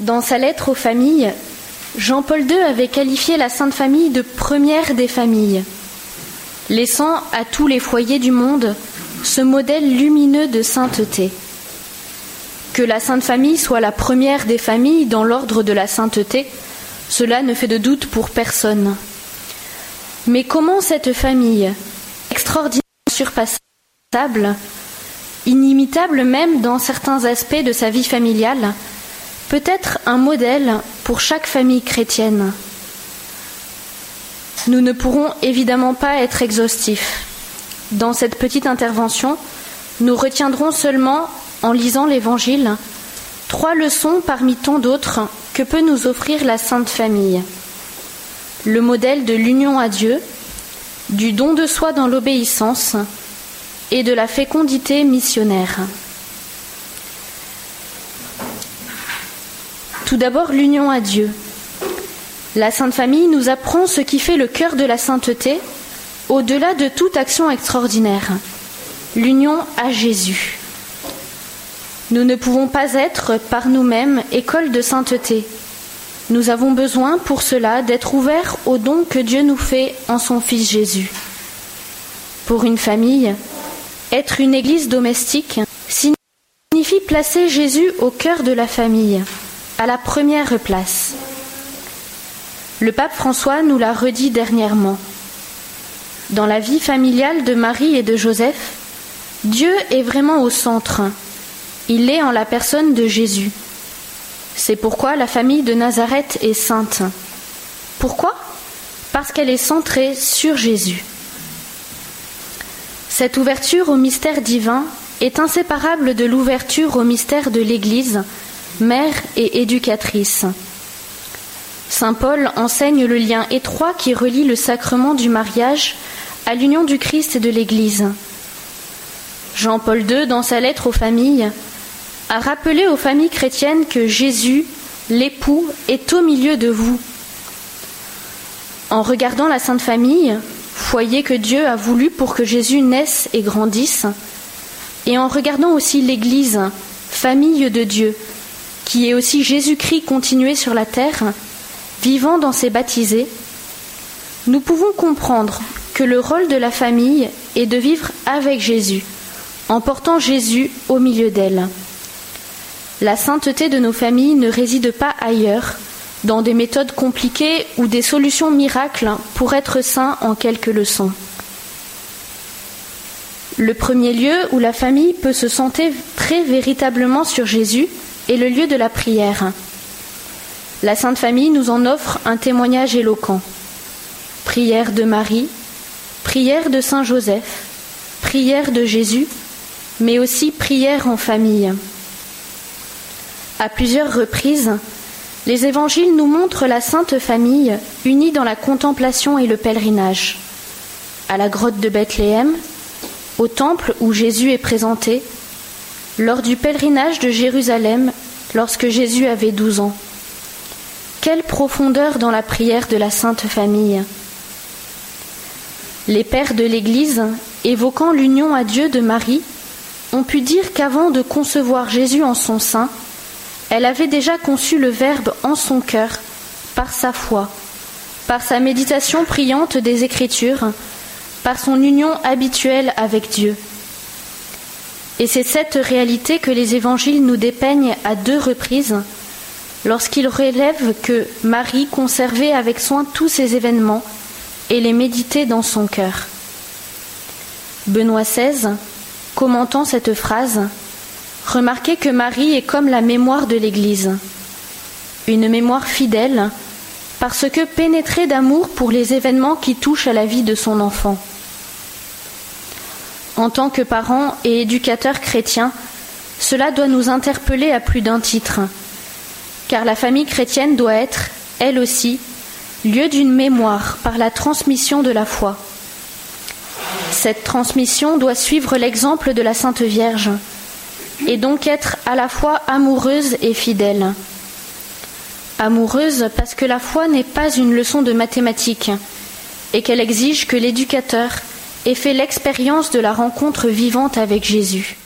Dans sa lettre aux familles, Jean-Paul II avait qualifié la Sainte Famille de première des familles, laissant à tous les foyers du monde ce modèle lumineux de sainteté. Que la Sainte Famille soit la première des familles dans l'ordre de la sainteté, cela ne fait de doute pour personne. Mais comment cette famille, extraordinaire, surpassable, inimitable même dans certains aspects de sa vie familiale, peut être un modèle pour chaque famille chrétienne? Nous ne pourrons évidemment pas être exhaustifs. Dans cette petite intervention, nous retiendrons seulement, en lisant l'Évangile, 3 leçons parmi tant d'autres que peut nous offrir la Sainte Famille. Le modèle de l'union à Dieu, du don de soi dans l'obéissance et de la fécondité missionnaire. Tout d'abord, l'union à Dieu. La Sainte Famille nous apprend ce qui fait le cœur de la sainteté, au-delà de toute action extraordinaire, l'union à Jésus. Nous ne pouvons pas être par nous-mêmes école de sainteté. Nous avons besoin pour cela d'être ouverts aux dons que Dieu nous fait en son Fils Jésus. Pour une famille, être une église domestique signifie placer Jésus au cœur de la famille, à la première place. Le pape François nous l'a redit dernièrement. Dans la vie familiale de Marie et de Joseph, Dieu est vraiment au centre. Il est en la personne de Jésus. C'est pourquoi la famille de Nazareth est sainte. Pourquoi ? Parce qu'elle est centrée sur Jésus. Cette ouverture au mystère divin est inséparable de l'ouverture au mystère de l'Église, mère et éducatrice. Saint Paul enseigne le lien étroit qui relie le sacrement du mariage à l'union du Christ et de l'Église. Jean-Paul II, dans sa lettre aux familles, a rappelé aux familles chrétiennes que Jésus, l'époux, est au milieu de vous. En regardant la Sainte Famille, foyer que Dieu a voulu pour que Jésus naisse et grandisse, et en regardant aussi l'Église, famille de Dieu, qui est aussi Jésus-Christ continué sur la terre, vivant dans ses baptisés, nous pouvons comprendre que le rôle de la famille est de vivre avec Jésus, en portant Jésus au milieu d'elle. La sainteté de nos familles ne réside pas ailleurs, dans des méthodes compliquées ou des solutions miracles pour être saint en quelques leçons. Le premier lieu où la famille peut se centrer véritablement sur Jésus est le lieu de la prière. La Sainte Famille nous en offre un témoignage éloquent. Prière de Marie, prière de Saint Joseph, prière de Jésus, mais aussi prière en famille. À plusieurs reprises, les évangiles nous montrent la Sainte Famille unie dans la contemplation et le pèlerinage. À la grotte de Bethléem, au temple où Jésus est présenté, lors du pèlerinage de Jérusalem, lorsque Jésus avait 12 ans. Quelle profondeur dans la prière de la Sainte Famille! Les pères de l'Église, évoquant l'union à Dieu de Marie, ont pu dire qu'avant de concevoir Jésus en son sein, elle avait déjà conçu le Verbe en son cœur, par sa foi, par sa méditation priante des Écritures, par son union habituelle avec Dieu. Et c'est cette réalité que les évangiles nous dépeignent à 2 reprises, lorsqu'ils relèvent que Marie conservait avec soin tous ces événements et les méditait dans son cœur. Benoît XVI, commentant cette phrase, remarquait que Marie est comme la mémoire de l'Église, une mémoire fidèle, parce que pénétrée d'amour pour les événements qui touchent à la vie de son enfant. En tant que parents et éducateurs chrétiens, cela doit nous interpeller à plus d'un titre, car la famille chrétienne doit être, elle aussi, lieu d'une mémoire par la transmission de la foi. Cette transmission doit suivre l'exemple de la Sainte Vierge, et donc être à la fois amoureuse et fidèle. Amoureuse parce que la foi n'est pas une leçon de mathématiques, et qu'elle exige que l'éducateur ait fait l'expérience de la rencontre vivante avec Jésus.